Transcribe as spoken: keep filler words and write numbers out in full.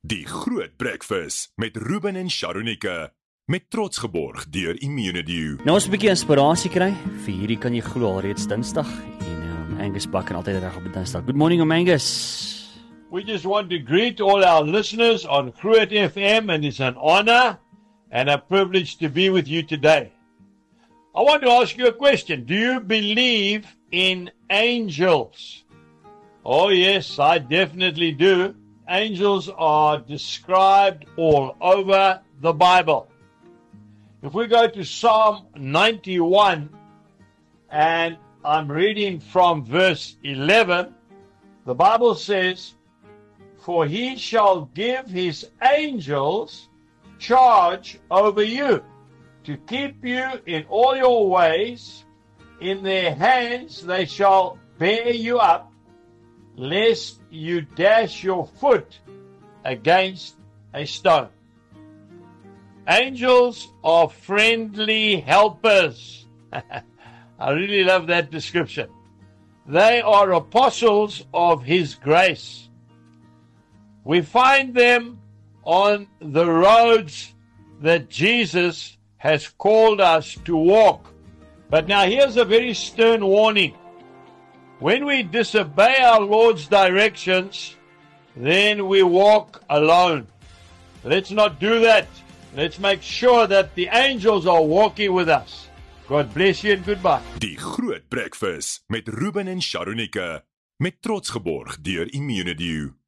Die Groot Breakfast met Ruben en Sharonika. Met trots geborg deur Immunedio. Nou ons 'n bietjie inspirasie kry. Vir hierdie kan jy glo alreeds Dinsdag en um, Angus Bak en altyd reg op Dinsdag. Good morning, om Angus. We just want to greet all our listeners on Groot F M, and it's an honor and a privilege to be with you today. I want to ask you a question. Do you believe in angels? Oh yes, I definitely do. Angels are described all over the Bible. If we go to Psalm ninety-one, and I'm reading from verse eleven, the Bible says, "For he shall give his angels charge over you, to keep you in all your ways. In their hands they shall bear you up, lest you dash your foot against a stone." Angels are friendly helpers. I really love that description. They are apostles of His grace. We find them on the roads that Jesus has called us to walk. But now here's a very stern warning. When we disobey our Lord's directions, then we walk alone. Let's not do that. Let's make sure that the angels are walking with us. God bless you and goodbye. Die Groot Breakfast met Ruben en Sharonika. Met trots geborg deur Immunedio.